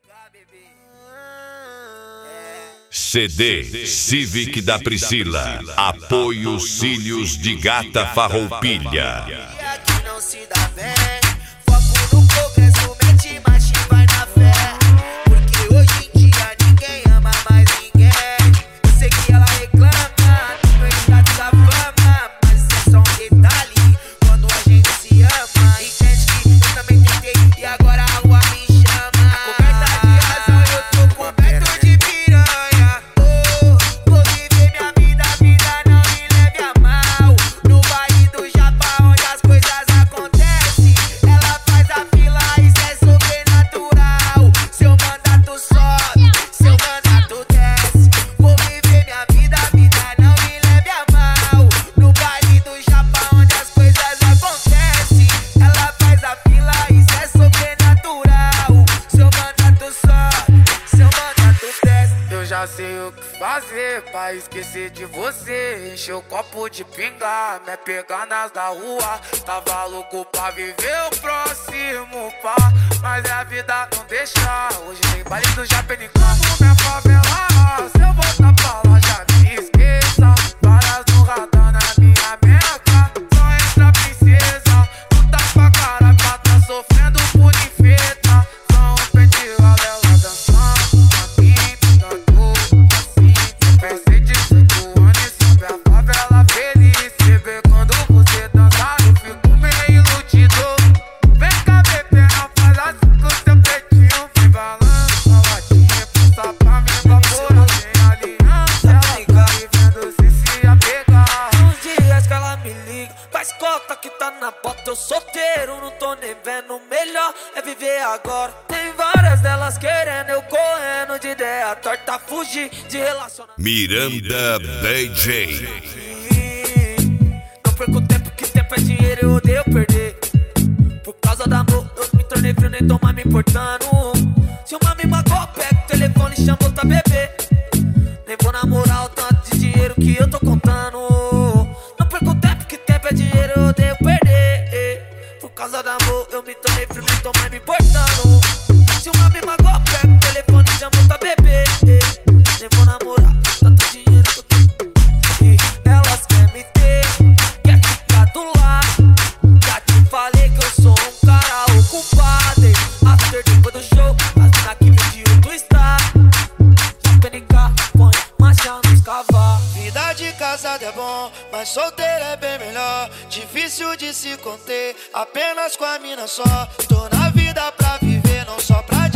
CD Civic da Priscila. Apoio Cílios de Gata Farroupilha. E aqui não se dá bem. Foco no progresso, mete marcha e vai na fé. Porque hoje em dia ninguém ama mais ninguém. Eu sei que ela reclama do meu status da fama, mas isso é só um detalhe quando a gente se ama. Entende que eu também tentei e agora a rua me chama. A coberta de razão, eu tô coberto de piranha. Vou viver minha vida, a vida não me leve a mal. No baile do Japão onde as coisas acontecem, ela faz a fila, isso é sobrenatural. Seu mandato sobe, seu mandato desce. Vou viver minha vida, a vida não me leve a mal. No baile do Japão onde as coisas acontecem, ela faz a fila, isso é sobrenatural. Seu mandato sobe, seu mandato desce. Eu já sei o que fazer pra esquecer de você. Encher o copo de pinga, me pegar nas da rua. Tava louco pra viver o próximo pá, mas a vida não deixa. Hoje tem baile do Japenicão, minha favela. Se eu voltar pra lá já me esqueça. Varas no radar na minha meca. Só entra princesa, não tá pra cara, tá sofrendo por infeta. Só um pente ela dançando, a mim me dando assim. Pensei de 18 anos e soube a favela feliz. Você vê quando você dançar, eu fico meio iludido. Vem cá, bebê, não faz assim com o seu peitinho. Vem balança a latinha, passa pra mim evaporar. Sem aliança, ela tá vivendo sem se apegar. Uns dias que ela me liga, faz cota que tá na bota. Eu solteiro, não tô nem vendo. Melhor é viver agora. Tem várias delas querendo, eu correndo de ideia torta, fugir de relacionamento. Miranda BJ. Não perco tempo, que tempo é dinheiro, eu odeio perder. Por causa do amor, eu me tornei frio, nem tô mais me importando. Se uma me magoa, pega o telefone e chama outra bebê. Nem vou namorar o tanto de dinheiro que eu tô contando. Não perco tempo, que tempo é dinheiro, eu odeio perder. Por causa do amor, eu me tornei frio, nem tô mais me importando. Se uma me magoa, pega o telefone e chama outra bebê. Nem vou namorar tanto dinheiro que eu tô. Elas querem me ter, quer ficar do lado. Já te falei que eu sou um cara ocupado. After depois do show, as mina que vem de outro estado. Japenica, põe marcha nos cavalos. Vida de casado é bom, mas solteiro é bem melhor. Difícil de se conter, apenas com a mina só. Tô na vida pra viver, não só pra